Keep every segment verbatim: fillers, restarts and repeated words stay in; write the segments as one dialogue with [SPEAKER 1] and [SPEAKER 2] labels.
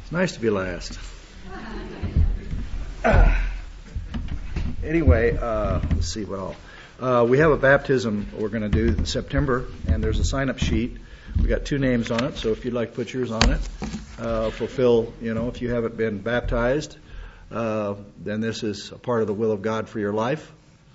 [SPEAKER 1] It's nice to be last. Anyway, uh, let's see what all. Uh, we have a baptism we're going to do in September, and there's a sign-up sheet. We got two names on it, so if you'd like to put yours on it, uh, fulfill, you know, if you haven't been baptized, uh, then this is a part of the will of God for your life.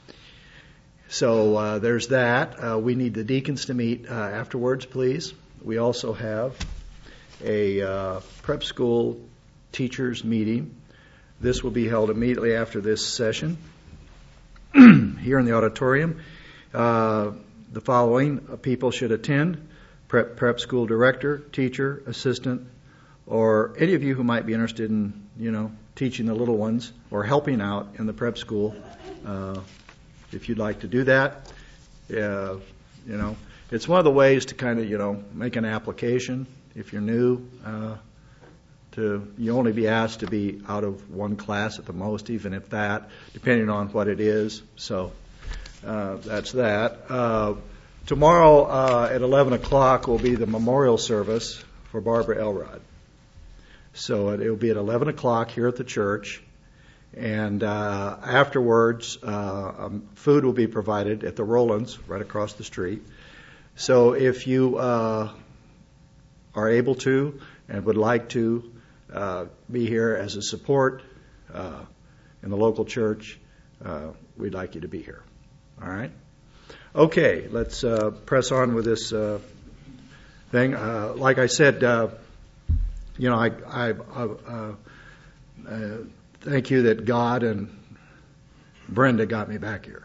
[SPEAKER 1] So uh, there's that. Uh, we need the deacons to meet uh, afterwards, please. We also have a uh, prep school teachers meeting. This will be held immediately after this session here in the auditorium. Uh, the following people should attend: prep, prep school director, teacher, assistant, or any of you who might be interested in, you know, teaching the little ones or helping out in the prep school. Uh, if you'd like to do that, uh, you know, it's one of the ways to kind of, you know, make an application. If you're new, uh, to you only be asked to be out of one class at the most, even if that, depending on what it is. So uh, that's that. Uh, tomorrow uh, at eleven o'clock will be the memorial service for Barbara Elrod. So it will be at eleven o'clock here at the church. And uh, afterwards, uh, um, food will be provided at the Rollins right across the street. So if you uh, are able to and would like to uh, be here as a support uh, in the local church, uh, we'd like you to be here. All right? Okay, let's uh, press on with this uh, thing. Uh, like I said, uh, you know, I, I uh, uh, thank you that God and Brenda got me back here.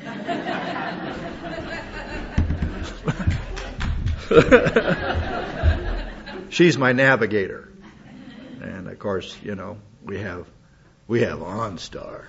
[SPEAKER 1] She's my navigator, and of course, you know, we have we have OnStar.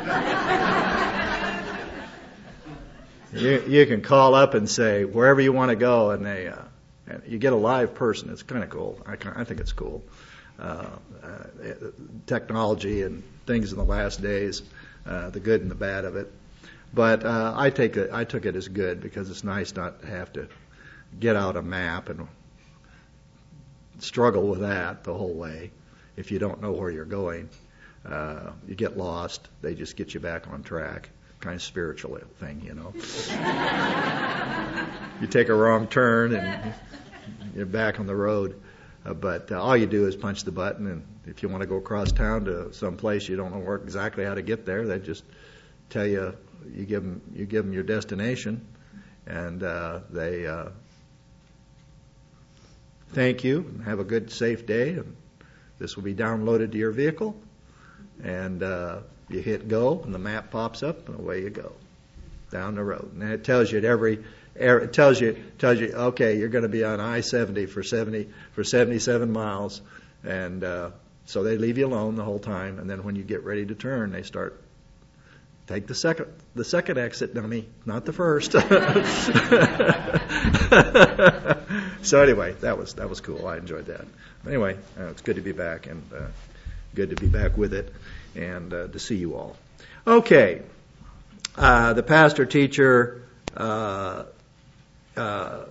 [SPEAKER 1] you, you can call up and say wherever you want to go, and they uh, and you get a live person. It's kind of cool. I, I think it's cool. Uh, uh, technology and things in the last days, uh, the good and the bad of it. But uh, I take it. I took it as good because it's nice not to have to get out a map and struggle with that the whole way. If you don't know where you're going, uh, you get lost. They just get you back on track. Kind of spiritual thing, you know. You take a wrong turn and you're back on the road. Uh, but uh, all you do is punch the button, and if you want to go across town to some place you don't know where exactly how to get there, they just tell you. You give them you give them your destination, and uh, they uh, thank you and have a good, safe day. And this will be downloaded to your vehicle, and uh, you hit go, and the map pops up, and away you go down the road. And it tells you at every it tells you tells you okay, you're going to be on I seventy for seventy for seventy-seven miles, and uh, so they leave you alone the whole time. And then when you get ready to turn, they start. Take the second, the second exit, dummy, not the first. So anyway, that was that was cool. I enjoyed that. Anyway, uh, it's good to be back, and uh, good to be back with it, and uh, to see you all. Okay, uh, the pastor teacher uh, uh,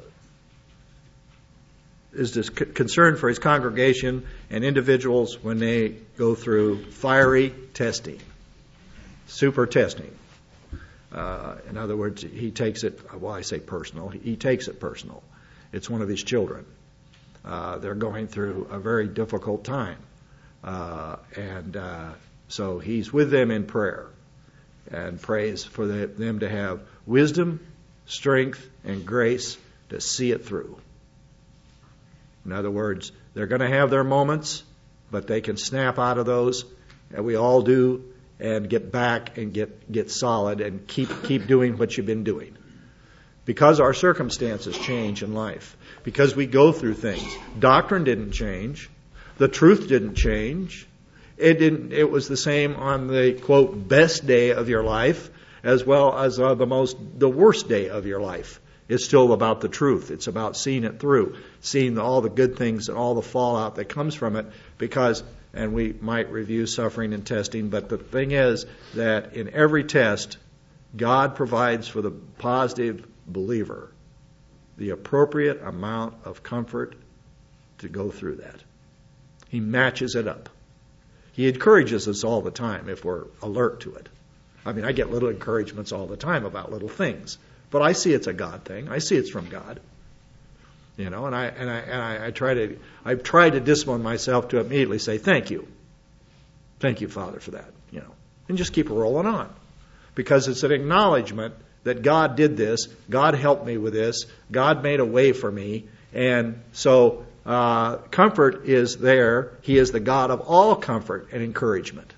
[SPEAKER 1] is just c- concerned for his congregation and individuals when they go through fiery testing. Super testing. Uh, in other words, he takes it, well, I say personal, he takes it personal. It's one of his children. Uh, they're going through a very difficult time. Uh, and uh, so he's with them in prayer and prays for the, them to have wisdom, strength, and grace to see it through. In other words, they're going to have their moments, but they can snap out of those, and we all do, and get back and get, get solid and keep keep doing what you've been doing. Because our circumstances change in life. Because we go through things. Doctrine didn't change. The truth didn't change. It didn't. It was the same on the, quote, best day of your life as well as uh, the most the worst day of your life. It's still about the truth. It's about seeing it through, seeing all the good things and all the fallout that comes from it. Because And we might review suffering and testing, but the thing is that in every test, God provides for the positive believer the appropriate amount of comfort to go through that. He matches it up. He encourages us all the time if we're alert to it. I mean, I get little encouragements all the time about little things, but I see it's a God thing. I see it's from God. You know, and I and I and I, I try to I've tried to discipline myself to immediately say thank you, thank you, Father, for that. You know, and just keep rolling on, because it's an acknowledgement that God did this, God helped me with this, God made a way for me, and so uh, comfort is there. He is the God of all comfort and encouragement,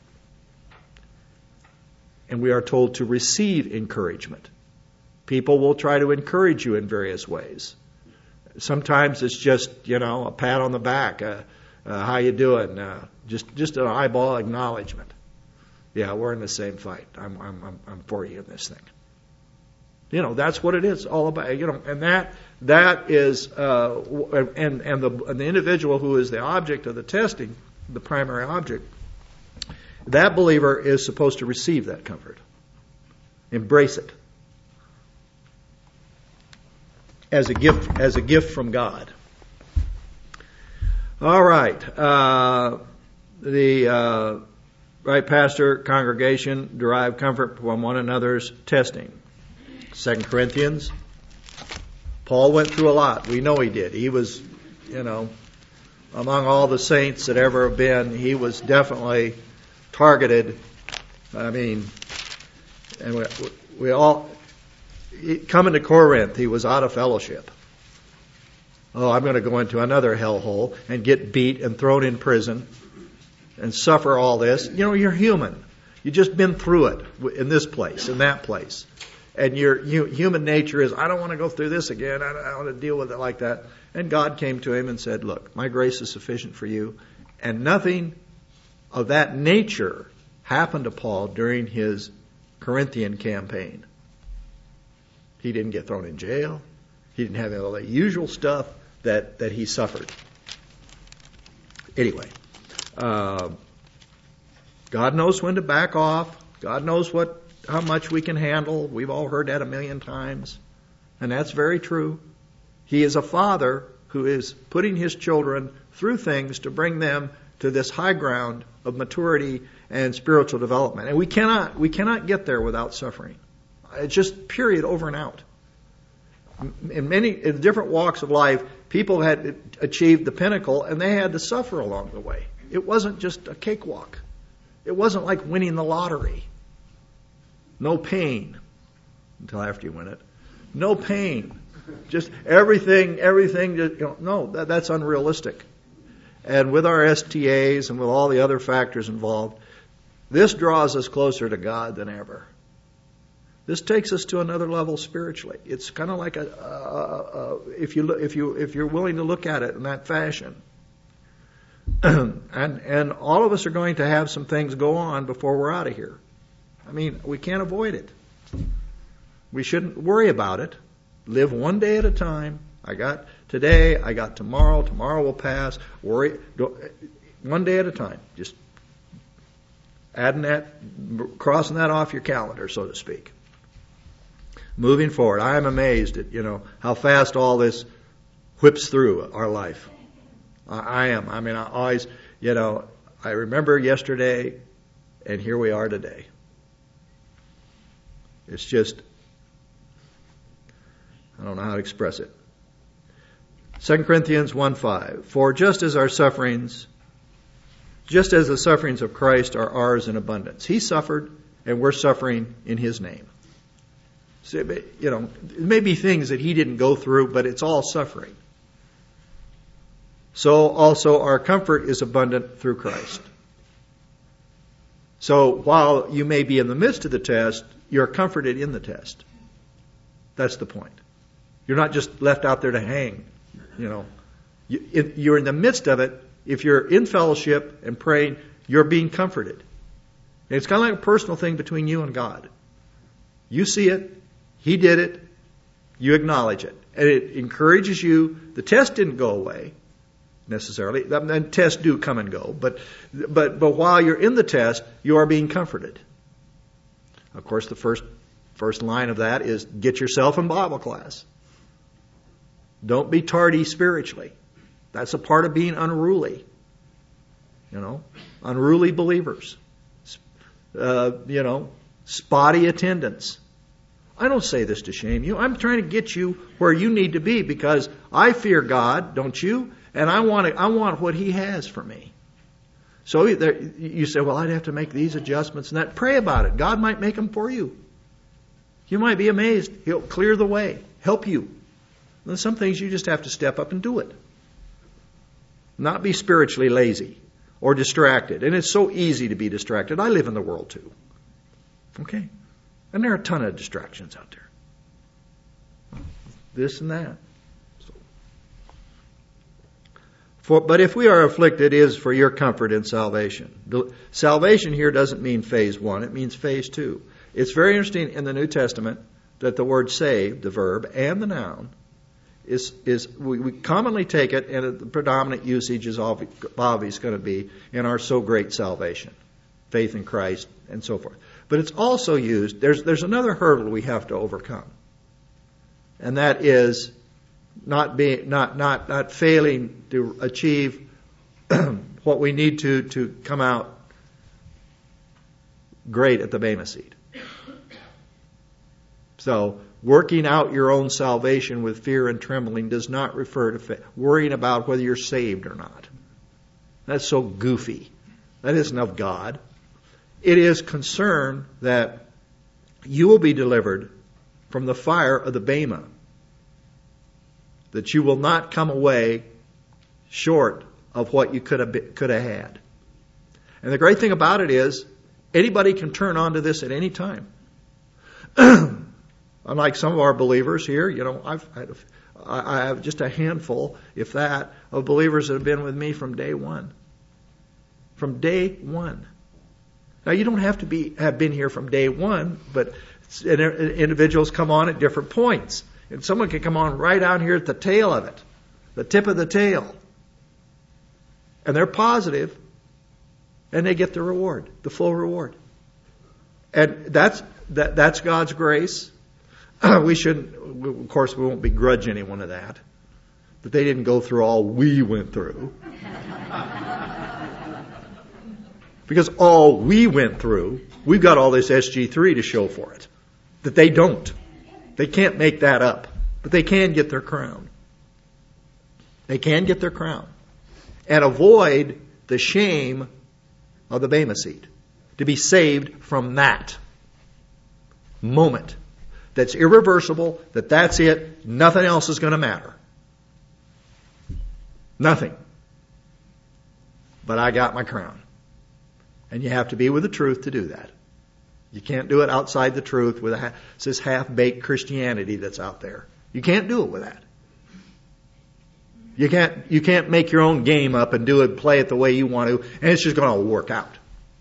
[SPEAKER 1] and we are told to receive encouragement. People will try to encourage you in various ways. Sometimes it's just, you know, a pat on the back. Uh, uh, how you doing? Uh, just just an eyeball acknowledgement. Yeah, we're in the same fight. I'm I'm I'm, I'm for you in this thing. You know, that's what it is all about. You know, and that that is uh, and and the and the individual who is the object of the testing, the primary object, that believer is supposed to receive that comfort, embrace it. As a gift, as a gift from God. All right, uh, the uh, right pastor congregation derive comfort from one another's testing. Second Corinthians. Paul went through a lot. We know he did. He was, you know, among all the saints that ever have been, he was definitely targeted. I mean, and we, we all. Coming to Corinth, he was out of fellowship. Oh, I'm going to go into another hellhole and get beat and thrown in prison and suffer all this. You know, you're human. You've just been through it in this place, in that place. And your you, human nature is, I don't want to go through this again. I don't, I don't want to deal with it like that. And God came to him and said, look, my grace is sufficient for you. And nothing of that nature happened to Paul during his Corinthian campaign. He didn't get thrown in jail. He didn't have all the usual stuff that, that he suffered. Anyway, uh, God knows when to back off. God knows what how much we can handle. We've all heard that a million times. And that's very true. He is a father who is putting his children through things to bring them to this high ground of maturity and spiritual development. And we cannot we cannot get there without suffering. It's just period, over and out. In many in different walks of life, people had achieved the pinnacle and they had to suffer along the way. It wasn't just a cakewalk. It wasn't like winning the lottery. No pain until after you win it. No pain. Just everything, everything. Just, you know, no, that, that's unrealistic. And with our S T As and with all the other factors involved, this draws us closer to God than ever. This takes us to another level spiritually. It's kind of like a, a, a if you if you if you're willing to look at it in that fashion. and and all of us are going to have some things go on before we're out of here. I mean, we can't avoid it. We shouldn't worry about it. Live one day at a time. I got today, I got tomorrow, tomorrow will pass. Worry one day at a time. Just adding that, crossing that off your calendar, so to speak. Moving forward, I am amazed at, you know, how fast all this whips through our life. I, I am. I mean, I always, you know, I remember yesterday, and here we are today. It's just, I don't know how to express it. Second Corinthians one five. For just as our sufferings, just as the sufferings of Christ are ours in abundance. He suffered, and we're suffering in His name. So, you know, there may be things that He didn't go through, but it's all suffering. So also our comfort is abundant through Christ. So while you may be in the midst of the test, you're comforted in the test. That's the point. You're not just left out there to hang. You know, you, you're in the midst of it. If you're in fellowship and praying, you're being comforted. And it's kind of like a personal thing between you and God. You see it. He did it. You acknowledge it. And it encourages you. The test didn't go away necessarily. And tests do come and go. But, but, but while you're in the test, you are being comforted. Of course, the first, first line of that is get yourself in Bible class. Don't be tardy spiritually. That's a part of being unruly. you know, unruly believers, uh, you know, spotty attendance. I don't say this to shame you. I'm trying to get you where you need to be because I fear God, don't you? And I want to, I want what He has for me. So there, you say, well, I'd have to make these adjustments and that. Pray about it. God might make them for you. You might be amazed. He'll clear the way, help you. And some things you just have to step up and do it. Not be spiritually lazy or distracted. And it's so easy to be distracted. I live in the world too. Okay? And there are a ton of distractions out there. This and that. So. For, but if we are afflicted, it is for your comfort in salvation. The, salvation here doesn't mean phase one. It means phase two. It's very interesting in the New Testament that the word saved, the verb, and the noun, is, is we, we commonly take it, and the predominant usage is obvious going to be in our so great salvation, faith in Christ, and so forth. But it's also used, there's, there's another hurdle we have to overcome. And that is not being, not, not, not failing to achieve what we need to, to come out great at the Bema seat. So, working out your own salvation with fear and trembling does not refer to fa- worrying about whether you're saved or not. That's so goofy. That isn't of God. It is concern that you will be delivered from the fire of the Bema. That you will not come away short of what you could have been, could have had. And the great thing about it is, anybody can turn on to this at any time. Unlike some of our believers here, you know, I've had a, I have just a handful, if that, of believers that have been with me from day one. From day one. Now, you don't have to be have been here from day one, but individuals come on at different points. And someone can come on right down here at the tail of it, the tip of the tail. And they're positive, and they get the reward, the full reward. And that's that, that's God's grace. We shouldn't, of course, we won't begrudge anyone of that. But they didn't go through all we went through. Because all we went through, we've got all this S G three to show for it. That they don't. They can't make that up. But they can get their crown. They can get their crown. And avoid the shame of the Bema seat. To be saved from that moment. That's irreversible, that that's it, nothing else is going to matter. Nothing. But I got my crown. And you have to be with the truth to do that. You can't do it outside the truth with a, this half-baked Christianity that's out there. You can't do it with that. You can't, you can't make your own game up and do it, play it the way you want to, and it's just going to work out.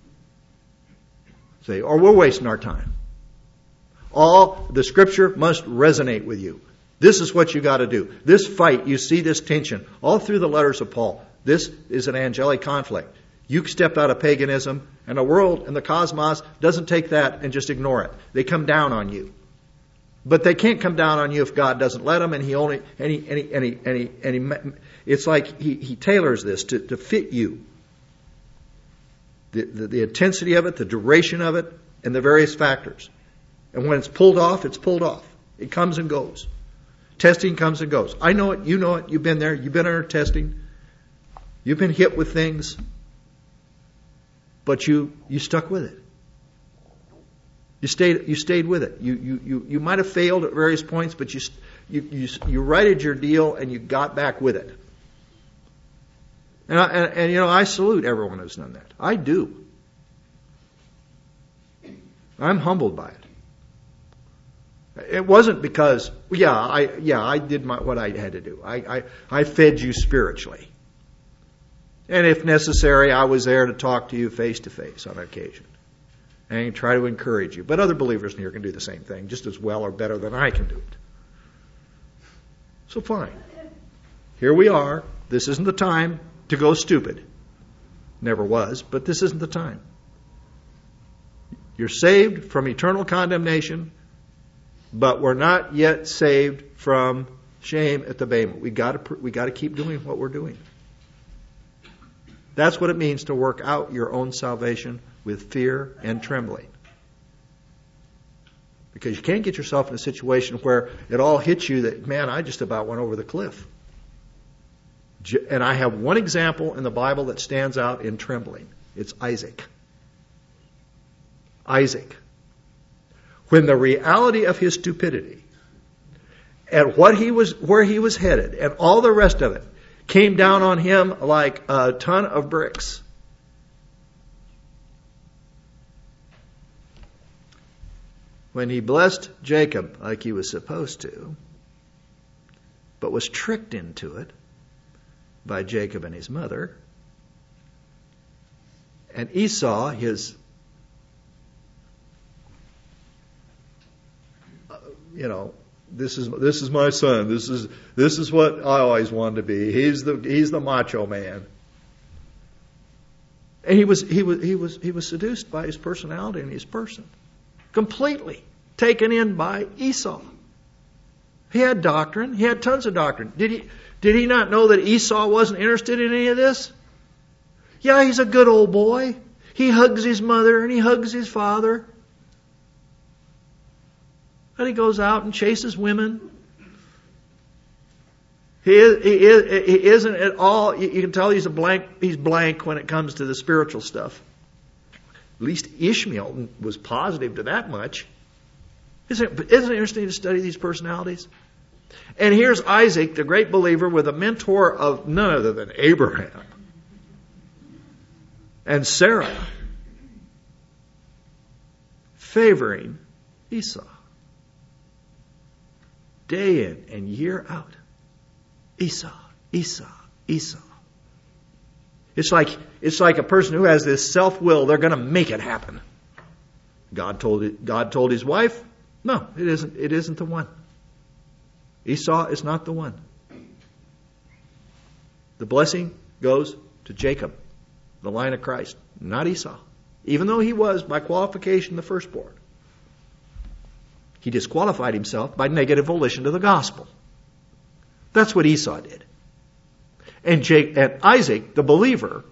[SPEAKER 1] See, or we're wasting our time. All the Scripture must resonate with you. This is what you got to do. This fight, you see this tension all through the letters of Paul. This is an angelic conflict. You step out of paganism, and the world and the cosmos doesn't take that and just ignore it. They come down on you. But they can't come down on you if God doesn't let them, and He only, and he, and he, and he, and he, and he it's like He, he tailors this to, to fit you. The, the, the intensity of it, the duration of it, and the various factors. And when it's pulled off, it's pulled off. It comes and goes. Testing comes and goes. I know it. You know it. You've been there. You've been under testing. You've been hit with things. But you, you stuck with it. You stayed, you stayed with it. You, you, you, you might have failed at various points, but you, you, you, you righted your deal and you got back with it. And, I, and, and, you know, I salute everyone who's done that. I do. I'm humbled by it. It wasn't because, yeah, I yeah I did my, what I had to do. I, I, I fed you spiritually. And if necessary, I was there to talk to you face to face on occasion. And try to encourage you. But other believers in here can do the same thing just as well or better than I can do it. So fine. Here we are. This isn't the time to go stupid. Never was, but this isn't the time. You're saved from eternal condemnation, but we're not yet saved from shame at the Bema. We got to we got to keep doing what we're doing. That's what it means to work out your own salvation with fear and trembling. Because you can't get yourself in a situation where it all hits you that, man, I just about went over the cliff. And I have one example in the Bible that stands out in trembling. It's Isaac. Isaac. When the reality of his stupidity and what he was, where he was headed and all the rest of it came down on him like a ton of bricks. When he blessed Jacob like he was supposed to, but was tricked into it by Jacob and his mother, and Esau, his, uh, you know, this is this is my son. This is this is what I always wanted to be. He's the he's the macho man. And he was he was he was he was seduced by his personality and his person. Completely taken in by Esau. He had doctrine. He had tons of doctrine. Did he, did he not know that Esau wasn't interested in any of this? Yeah, he's a good old boy. He hugs his mother and he hugs his father. And he goes out and chases women. He, is, he, is, he isn't at all, you can tell he's a blank, he's blank when it comes to the spiritual stuff. At least Ishmael was positive to that much. Isn't it, isn't it interesting to study these personalities? And here's Isaac, the great believer, with a mentor of none other than Abraham and Sarah, favoring Esau. Day in and year out. Esau, Esau, Esau. It's like, it's like a person who has this self-will, they're going to make it happen. God told it, God told his wife, no, it isn't, it isn't the one. Esau is not the one. The blessing goes to Jacob, the line of Christ, not Esau. Even though he was, by qualification, the firstborn. He disqualified himself by negative volition to the gospel. That's what Esau did. And, Jake, and Isaac, the believer,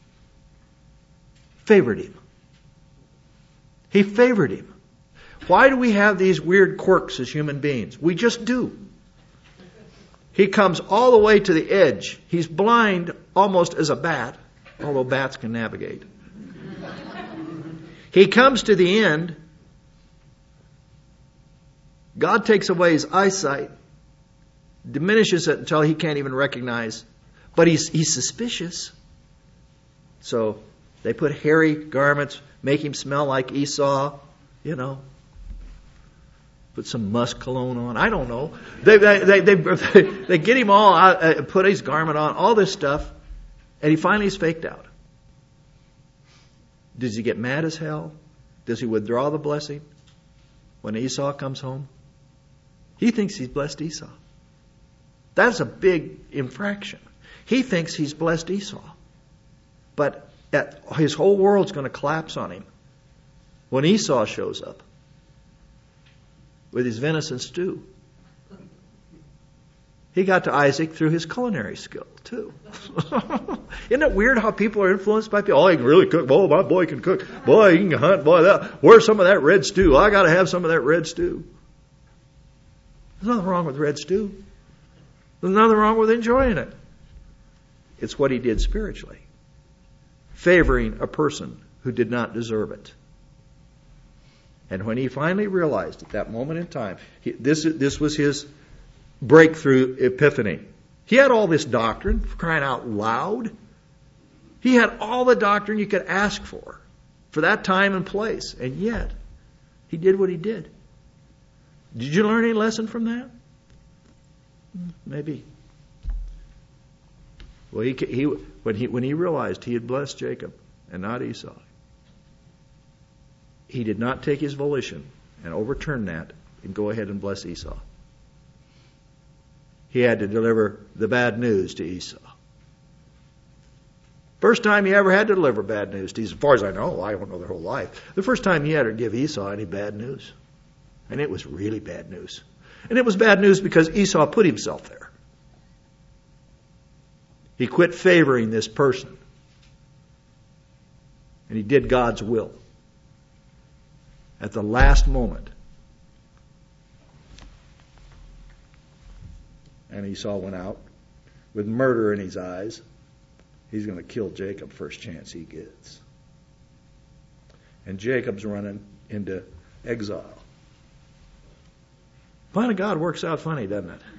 [SPEAKER 1] favored him. He favored him. Why do we have these weird quirks as human beings? We just do. He comes all the way to the edge. He's blind almost as a bat, although bats can navigate. He comes to the end. God takes away his eyesight, diminishes it until he can't even recognize. But he's, he's suspicious. So they put hairy garments, make him smell like Esau, you know. Put some musk cologne on. I don't know. They they they, they, they get him all out, uh, put his garment on, all this stuff, and he finally is faked out. Does he get mad as hell? Does he withdraw the blessing when Esau comes home? He thinks he's blessed Esau. That's a big infraction. He thinks he's blessed Esau. But at, his whole world's going to collapse on him when Esau shows up with his venison stew. He got to Isaac through his culinary skill, too. Isn't it weird how people are influenced by people? Oh, he can really cook. Oh, my boy can cook. Boy, he can hunt. Boy, that, where's some of that red stew? I got to have some of that red stew. There's nothing wrong with red stew. There's nothing wrong with enjoying it. It's what he did spiritually. Favoring a person who did not deserve it. And when he finally realized at that moment in time, he, this, this was his breakthrough epiphany. He had all this doctrine, for crying out loud. He had all the doctrine you could ask for, for that time and place. And yet, he did what he did. Did you learn any lesson from that? Maybe. Well, he, he, when, he, when he realized he had blessed Jacob and not Esau, he did not take his volition and overturn that and go ahead and bless Esau. He had to deliver the bad news to Esau. First time he ever had to deliver bad news to Esau. As far as I know, I don't know their whole life. The first time he had to give Esau any bad news. And it was really bad news. And it was bad news because Esau put himself there. He quit favoring this person And he did God's will. At the last moment. And Esau went out with murder in his eyes. He's going to kill Jacob first chance he gets. And Jacob's running into exile. Plan of God works out funny, doesn't it?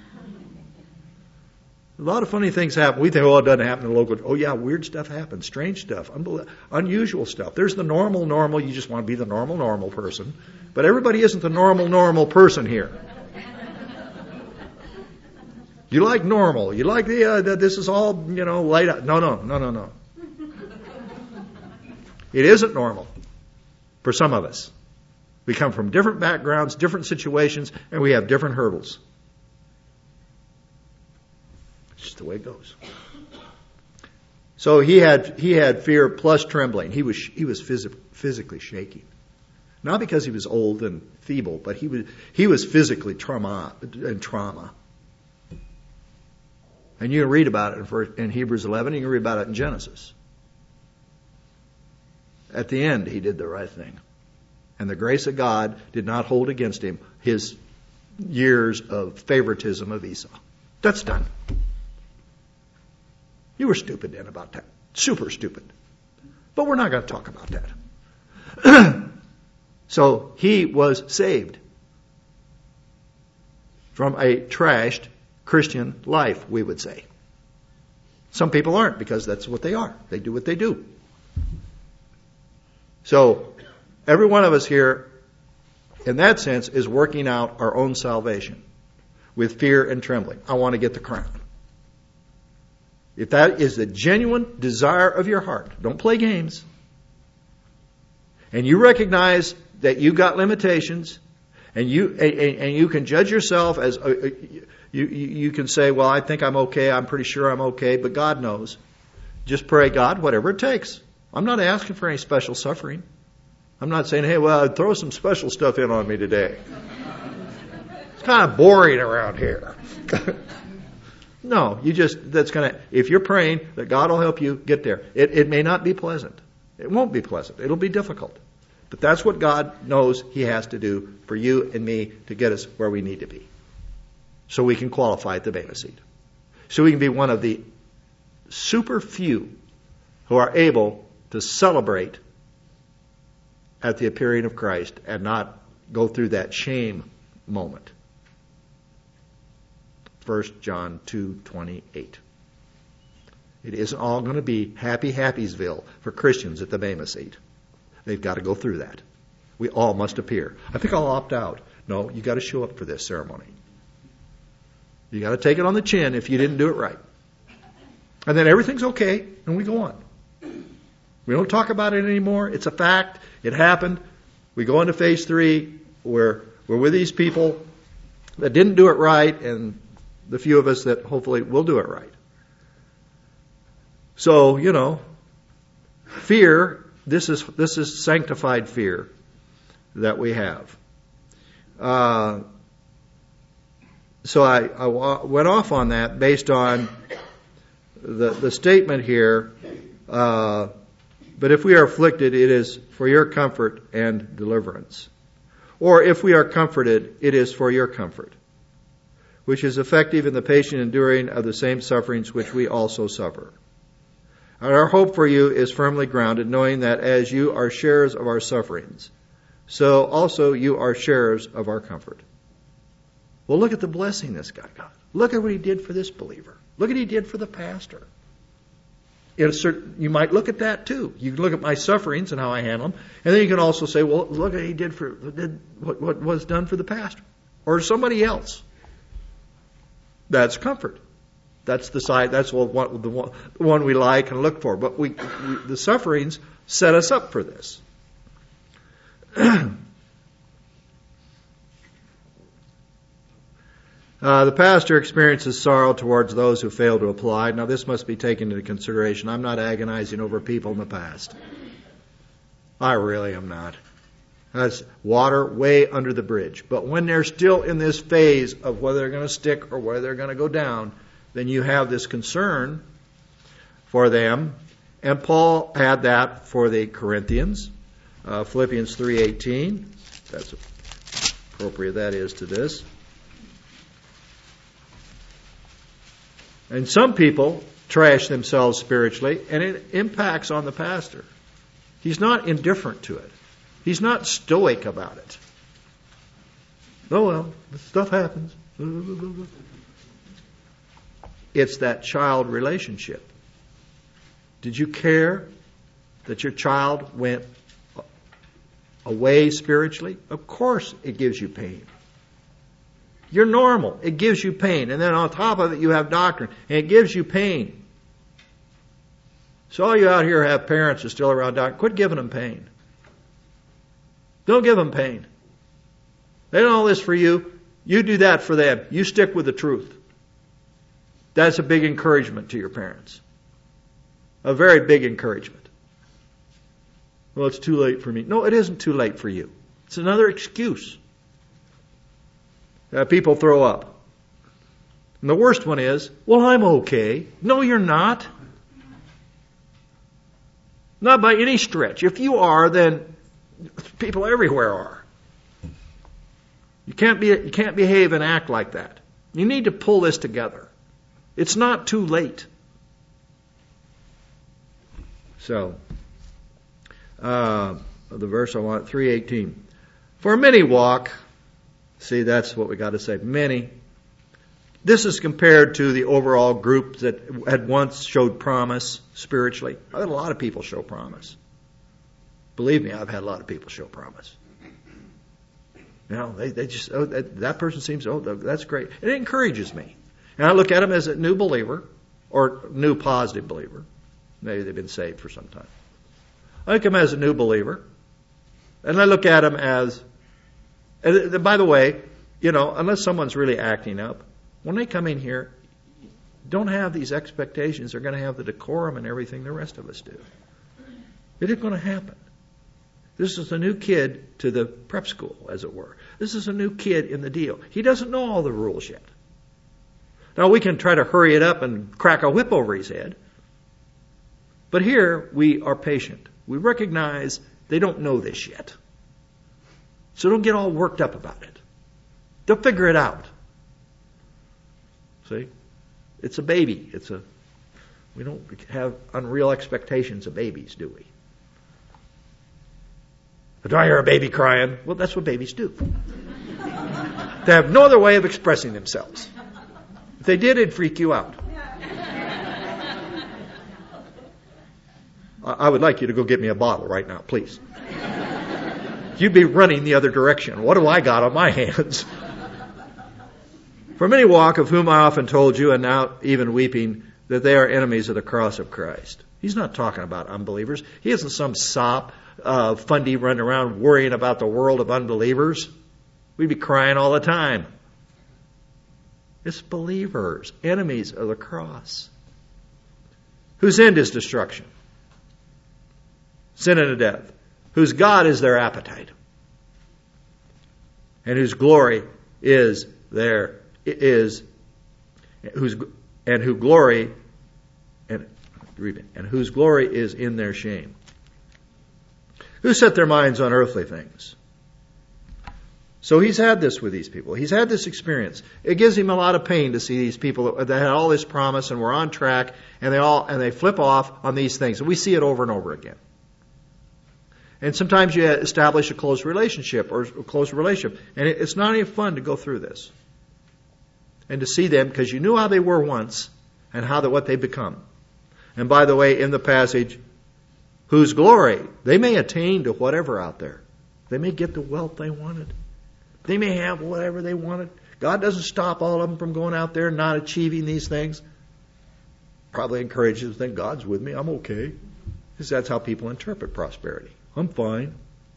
[SPEAKER 1] A lot of funny things happen. We think, oh, it doesn't happen in the local. Oh, yeah, weird stuff happens. Strange stuff. Unbel- unusual stuff. There's the normal, normal. You just want to be the normal, normal person. But everybody isn't the normal, normal person here. You like normal. You like the, uh, the this is all, you know, laid out. No, no, no, no, no. It isn't normal for some of us. We come from different backgrounds, different situations, and we have different hurdles. It's just the way it goes. So he had he had fear plus trembling. He was he was phys- physically shaking, not because he was old and feeble, but he was he was physically trauma and trauma. And you can read about it in, first, in Hebrews eleven. You can read about it in Genesis. At the end, he did the right thing, and the grace of God did not hold against him his years of favoritism of Esau. That's done. You were stupid then about that. Super stupid. But we're not going to talk about that. So he was saved from a trashed Christian life, we would say. Some people aren't because that's what they are. They do what they do. So every one of us here, in that sense, is working out our own salvation with fear and trembling. I want to get the crown. If that is the genuine desire of your heart, don't play games. And you recognize that you've got limitations, and you and, and you can judge yourself as uh, you you can say, well, I think I'm okay. I'm pretty sure I'm okay, but God knows. Just pray, God, whatever it takes. I'm not asking for any special suffering. I'm not saying, hey, well, throw some special stuff in on me today. It's kind of boring around here. No, you just, that's going to, if you're praying that God will help you get there, it, it may not be pleasant. It won't be pleasant. It'll be difficult. But that's what God knows He has to do for you and me to get us where we need to be. So we can qualify at the Bema seat. So we can be one of the super few who are able to celebrate at the appearing of Christ and not go through that shame moment. First John two twenty-eight. It isn't all going to be happy happiesville for Christians at the Bema seat. They've got to go through that. We all must appear. I think I'll opt out. No, you got to show up for this ceremony. You got to take it on the chin if you didn't do it right. And then everything's okay, and we go on. We don't talk about it anymore. It's a fact. It happened. We go into phase three. We're, we're with these people that didn't do it right, and the few of us that hopefully will do it right. So, you know, fear, this is this is sanctified fear that we have. Uh, so I, I went off on that based on the, the statement here, uh, but if we are afflicted, it is for your comfort and deliverance. Or if we are comforted, it is for your comfort, which is effective in the patient enduring of the same sufferings which we also suffer. And our hope for you is firmly grounded, knowing that as you are sharers of our sufferings, so also you are sharers of our comfort. Well, look at the blessing this guy got. Look at what he did for this believer. Look at what he did for the pastor. Certain, you might look at that too. You can look at my sufferings and how I handle them, and then you can also say, well, look at what he did for did what, what was done for the pastor or somebody else. That's comfort. That's the side. That's what the one, the one we like and look for. But we, we the sufferings set us up for this. Uh, the pastor experiences sorrow towards those who fail to apply. Now, this must be taken into consideration. I'm not agonizing over people in the past. I really am not. That's water way under the bridge. But when they're still in this phase of whether they're going to stick or whether they're going to go down, then you have this concern for them. And Paul had that for the Corinthians. Uh, Philippians three eighteen. That's appropriate that is to this. And some people trash themselves spiritually, and it impacts on the pastor. He's not indifferent to it. He's not stoic about it. Oh, well, stuff happens. It's that child relationship. Did you care that your child went away spiritually? Of course it gives you pain. You're normal. It gives you pain. And then on top of it, you have doctrine. And it gives you pain. So all you out here have parents who are still around doctrine. Quit giving them pain. Don't give them pain. They don't all this for you. You do that for them. You stick with the truth. That's a big encouragement to your parents. A very big encouragement. Well, it's too late for me. No, it isn't too late for you. It's another excuse. Uh, people throw up. And the worst one is, well, I'm okay. No, you're not. Not by any stretch. If you are, then people everywhere are. You can't be, you can't behave and act like that. You need to pull this together. It's not too late. So, uh, the verse I want, three eighteen. For many walk, see, that's what we got to say, many. This is compared to the overall group that had once showed promise spiritually. I've had a lot of people show promise. Believe me, I've had a lot of people show promise. You know, they, they just, oh, that, that person seems, oh, that's great. It encourages me. And I look at them as a new believer, or new positive believer. Maybe they've been saved for some time. I look at them as a new believer. And I look at them as, and by the way, you know, unless someone's really acting up, when they come in here, don't have these expectations. They're going to have the decorum and everything the rest of us do. It isn't going to happen. This is a new kid to the prep school, as it were. This is a new kid in the deal. He doesn't know all the rules yet. Now, we can try to hurry it up and crack a whip over his head. But here, we are patient. We recognize they don't know this yet. So don't get all worked up about it. They'll figure it out. See? It's a baby. It's a. We don't have unreal expectations of babies, do we? Do I hear a baby crying? Well, that's what babies do. They have no other way of expressing themselves. If they did, it'd freak you out. I would like you to go get me a bottle right now, please. You'd be running the other direction. What do I got on my hands? For many walk, of whom I often told you, and now even weeping, that they are enemies of the cross of Christ. He's not talking about unbelievers. He isn't some sop, uh, fundy running around worrying about the world of unbelievers. We'd be crying all the time. It's believers, enemies of the cross, whose end is destruction, sin and death, whose God is their appetite, and whose glory is their is whose and who glory and and whose glory is in their shame, who set their minds on earthly things. So he's had this with these people. He's had this experience. It gives him a lot of pain to see these people that had all this promise and were on track, and they all and they flip off on these things. And we see it over and over again. And sometimes you establish a close relationship or a close relationship, and it's not any fun to go through this and to see them because you knew how they were once and how that what they become. And by the way, in the passage, whose glory they may attain to whatever out there. They may get the wealth they wanted. They may have whatever they wanted. God doesn't stop all of them from going out there and not achieving these things. Probably encourages them to think, God's with me, I'm okay. Because that's how people interpret prosperity. I'm fine.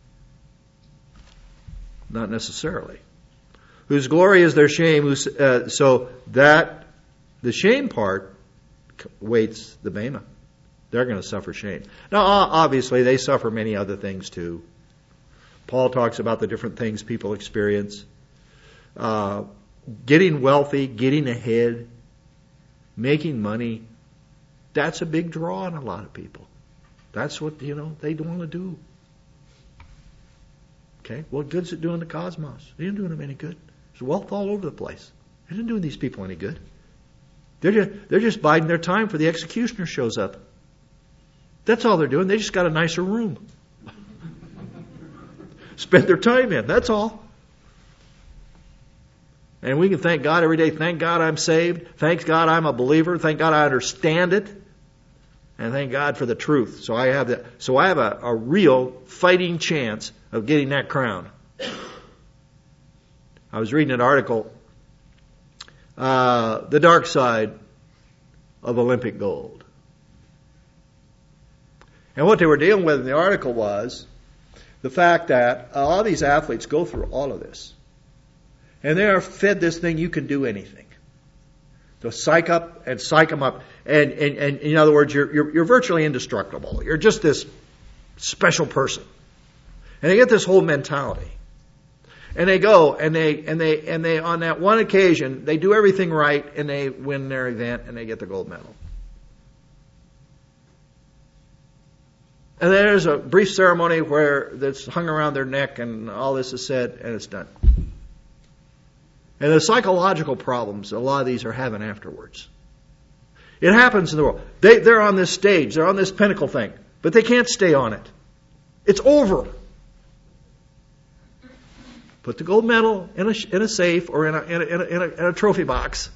[SPEAKER 1] Not necessarily. Whose glory is their shame. Who's, uh, so that, the shame part waits the bema. They're going to suffer shame. Now, obviously, they suffer many other things too. Paul talks about the different things people experience. Uh, getting wealthy, getting ahead, making money, That's a big draw on a lot of people. That's what, you know, they don't want to do. Okay, what good's it doing the cosmos? It ain't doing them any good. There's wealth all over the place. It isn't doing these people any good. They're just, they're just biding their time for the executioner shows up. That's all they're doing. They just got a nicer room. Spend their time in. That's all. And we can thank God every day. Thank God I'm saved. Thank God I'm a believer. Thank God I understand it. And thank God for the truth. So I have that. So I have a, a real fighting chance of getting that crown. I was reading an article, uh, The Dark Side of Olympic Gold. And what they were dealing with in the article was the fact that a lot of these athletes go through all of this. And they are fed this thing, you can do anything. They'll psych up and psych them up. And, and, and in other words, you're, you're, you're virtually indestructible. You're just this special person. And they get this whole mentality. And they go and they, and they, and they, on that one occasion, they do everything right and they win their event and they get the gold medal. And then there's a brief ceremony where that's hung around their neck and all this is said and it's done. And the psychological problems a lot of these are having afterwards. It happens in the world. They, they're on this stage. They're on this pinnacle thing. But they can't stay on it. It's over. Put the gold medal in a, in a safe or in a, in, a, in, a, in, a, in a trophy box.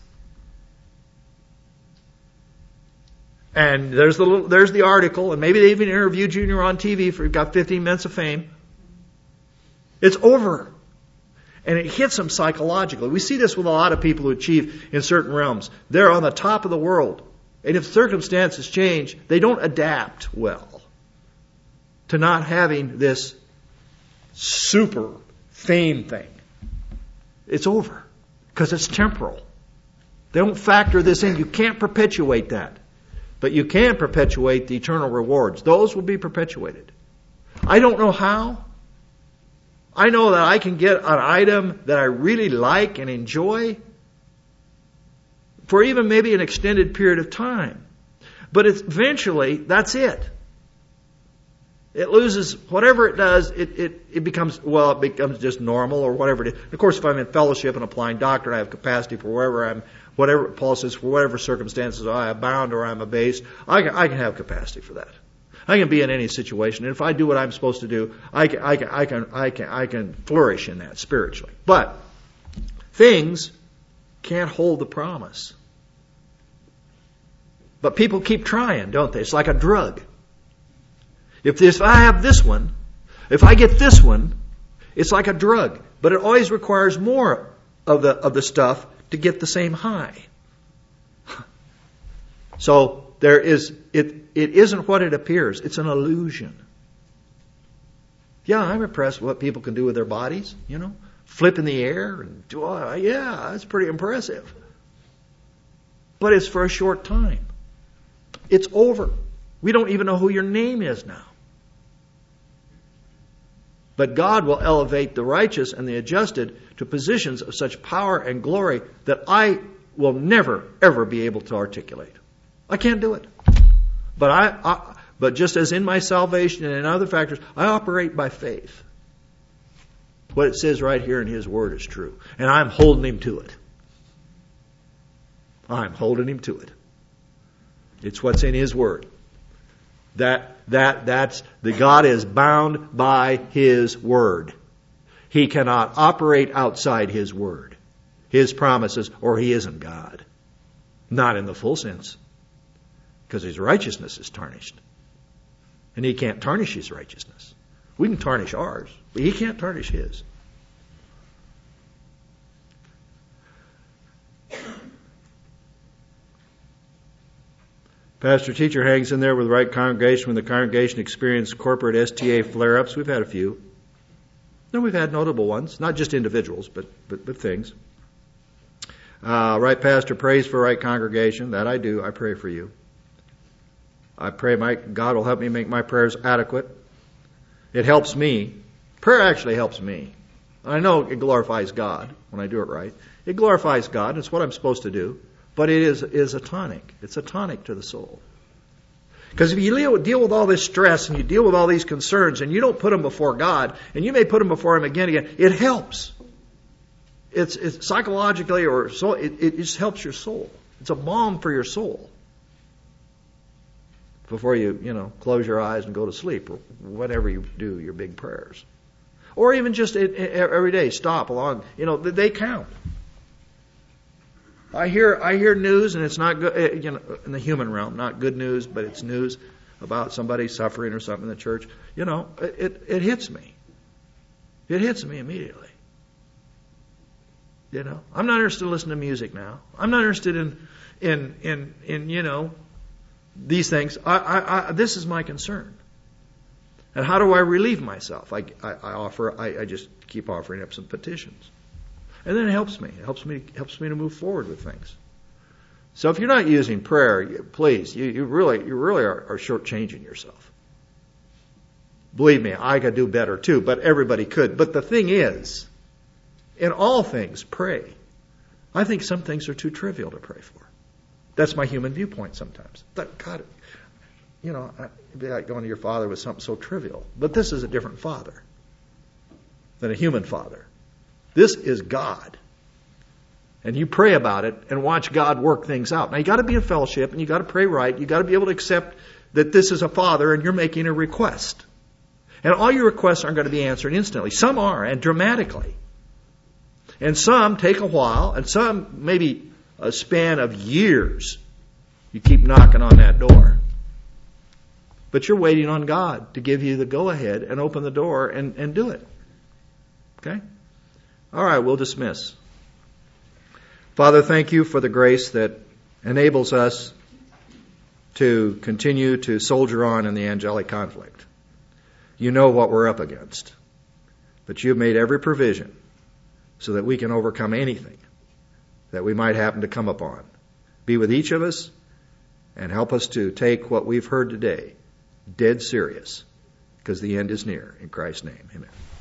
[SPEAKER 1] And there's the, little, there's the article. And maybe they even interviewed you on T V for you've got fifteen minutes of fame. It's over. And it hits them psychologically. We see this with a lot of people who achieve in certain realms. They're on the top of the world. And if circumstances change, they don't adapt well to not having this super fame thing. It's over. Because it's temporal. They don't factor this in. You can't perpetuate that. But you can perpetuate the eternal rewards. Those will be perpetuated. I don't know how. I know that I can get an item that I really like and enjoy for even maybe an extended period of time. But it's eventually, that's it. It loses, whatever it does, it, it, it becomes, well, it becomes just normal or whatever it is. Of course, if I'm in fellowship and applying doctrine, I have capacity for wherever I'm, whatever, Paul says, for whatever circumstances I abound or I'm abased, I can, I can have capacity for that. I can be in any situation, and if I do what I'm supposed to do, I can, I can, I can, I can, I can flourish in that spiritually. But things can't hold the promise. But people keep trying, don't they? It's like a drug. If this, if I have this one, if I get this one, it's like a drug. But it always requires more of the of the stuff to get the same high. So there is it. It isn't what it appears. It's an illusion. Yeah, I'm impressed with what people can do with their bodies, you know. Flip in the air and do, oh, yeah, that's pretty impressive. But it's for a short time. It's over. We don't even know who your name is now. But God will elevate the righteous and the adjusted to positions of such power and glory that I will never, ever be able to articulate. I can't do it. But I, I, but just as in my salvation and in other factors, I operate by faith. What it says right here in His Word is true. And I'm holding Him to it. I'm holding Him to it. It's what's in His Word. That, that, that's, the God is bound by His Word. He cannot operate outside His Word, His promises, or He isn't God. Not in the full sense. Because His righteousness is tarnished. And He can't tarnish His righteousness. We can tarnish ours, but He can't tarnish His. Pastor teacher hangs in there with the right congregation when the congregation experienced corporate S T A flare-ups. We've had a few. No, we've had notable ones. Not just individuals, but, but, but things. Uh, right pastor prays for right congregation. That I do. I pray for you. I pray my God will help me make my prayers adequate. It helps me. Prayer actually helps me. I know it glorifies God when I do it right. It glorifies God. It's what I'm supposed to do. But it is, is a tonic. It's a tonic to the soul. Because if you deal, deal with all this stress and you deal with all these concerns and you don't put them before God, and you may put them before Him again and again, it helps. It's, it's psychologically or so, it, it just helps your soul. It's a balm for your soul. Before you, you know, close your eyes and go to sleep, or whatever you do, your big prayers. Or even just every day, stop along, you know, they count. I hear I hear news, and it's not good, you know, in the human realm, not good news, but it's news about somebody suffering or something in the church. You know, it it hits me. It hits me immediately. You know, I'm not interested in listening to music now. I'm not interested in in in in you know these things. I, I, I this is my concern. And how do I relieve myself? I I, I offer. I, I just keep offering up some petitions. And then it helps me. It helps me helps me to move forward with things. So if you're not using prayer, please, you, you really you really are, are shortchanging yourself. Believe me, I could do better too, but everybody could. But the thing is, in all things, pray. I think some things are too trivial to pray for. That's my human viewpoint sometimes. But God, you know, it'd be like going to your father with something so trivial. But this is a different father than a human father. This is God. And you pray about it and watch God work things out. Now you got to be in fellowship and you got to pray right. You got to be able to accept that this is a father and you're making a request. And all your requests aren't going to be answered instantly. Some are, and dramatically. And some take a while, and some maybe a span of years. You keep knocking on that door. But you're waiting on God to give you the go-ahead and open the door and, and do it. Okay? All right, we'll dismiss. Father, thank you for the grace that enables us to continue to soldier on in the angelic conflict. You know what we're up against, but you've made every provision so that we can overcome anything that we might happen to come upon. Be with each of us and help us to take what we've heard today dead serious, because the end is near. In Christ's name, amen.